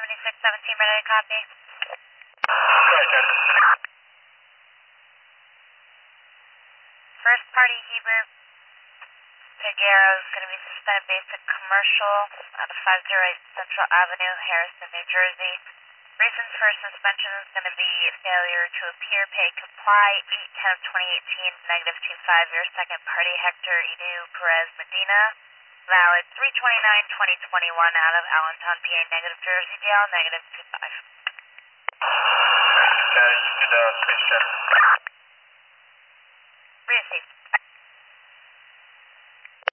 7617, ready to copy. First party Hebrew Pagero is going to be suspended basic commercial out of 508 Central Avenue, Harrison, New Jersey. Reasons for suspension is going to be failure to appear, pay, comply, 8/10/2018, -25. Your second party, Hector Edu Perez Medina. Valid 3/29/2021 out of Allentown, PA, -Jersey Dale, -25. Okay, you could switch that.